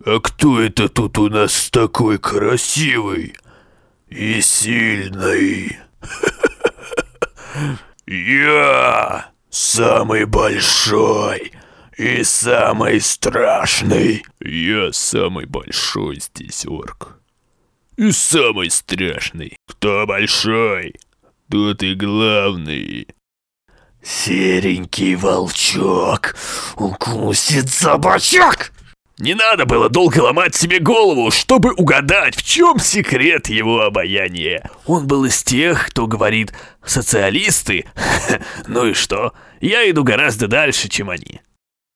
А кто это тут у нас такой красивый и сильный? Я самый большой и самый страшный. Я самый большой здесь орк. И самый страшный. Кто большой, тот и главный. Серенький волчок укусит собачок. Не надо было долго ломать себе голову, чтобы угадать, в чем секрет его обаяния. Он был из тех, кто говорит «социалисты». Ну и что? Я иду гораздо дальше, чем они.